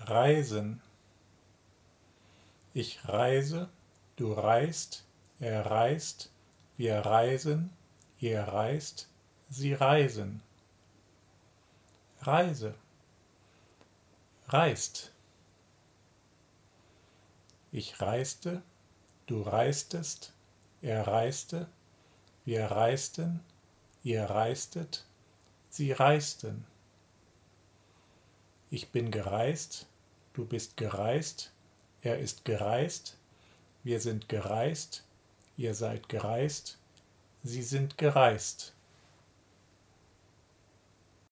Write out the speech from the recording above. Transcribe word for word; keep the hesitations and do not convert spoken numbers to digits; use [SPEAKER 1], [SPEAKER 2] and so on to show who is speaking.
[SPEAKER 1] Reisen. Ich reise, du reist, er reist, wir reisen, ihr reist, sie reisen. Reise. Reist. Ich reiste, du reistest, er reiste, wir reisten, ihr reistet, sie reisten. Ich bin gereist, du bist gereist, er ist gereist, wir sind gereist, ihr seid gereist, sie sind gereist.